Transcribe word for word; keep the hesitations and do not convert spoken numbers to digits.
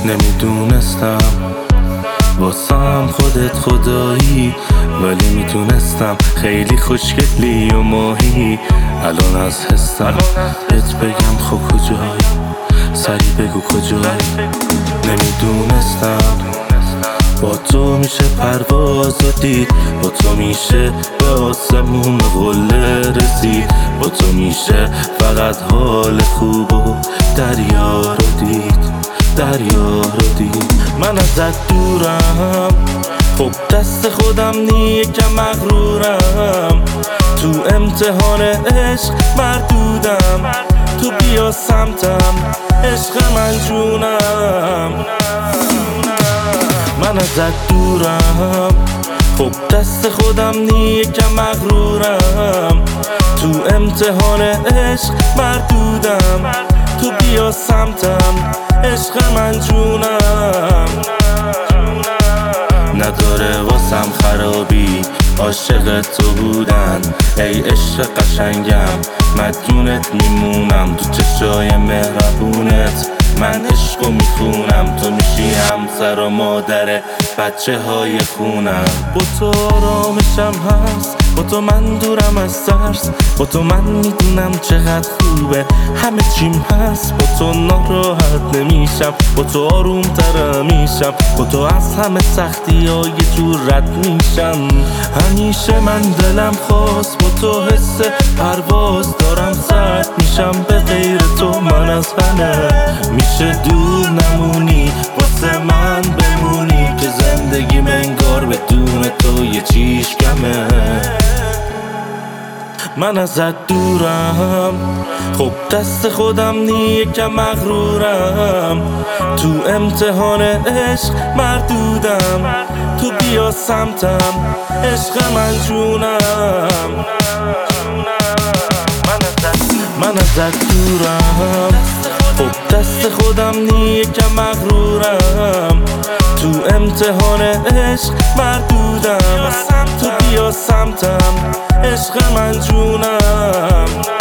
نمیدونستم واسم خودت خدایی، ولی میتونستم خیلی خوشگلی و ماهی. الان از حسم بهت بگم خب کجایی، سری بگو کجایی. نمیدونستم با تو میشه پرواز و دید، با تو میشه به آسمون قله رسید، با تو میشه فقط حال خوب و دریا رو دید، دریا رو دید. من ازت دورم، خب دست خودم نی یکم مغرورم، تو امتحان عشق مردودم، تو بیا سمتم عشق من جونم. من ازت دورم، خب دست خودم نی یکم مغرورم، تو امتحان عشق مردودم، تو بیا سمتم عشق من جونم. نداره واسم خرابی عاشق تو بودن، ای عشق قشنگم مدیونت میمونم، تو چشای مهربونت من عشقو میخونم، تو میشی همسر و مادر بچه های خونم. با تو آرامشم هست، با تو من دورم از ترس، با تو من میدونم چقدر خوبه همه چیم هست، با تو ناراحت نمیشم، با تو آروم تر میشم، با تو از همه سختی ها یه جور رد میشم. همیشه من دلم خواست با تو حس پرواز دارم، سرد میشم به غیر تو من از همه میشه دور نمونی، واسه من بمونی که زندگی منگار بدون تو یه چیش کمه. من ازت دورم، خب دست خودم نی یکم مغرورم، تو امتحان عشق مردودم، تو بیا سمتم عشق من جونم. من ازت دورم، خب دست خودم نی یکم مغرورم، تو امتحان عشق مردودم، تو بیا سمتم عشق من جونم.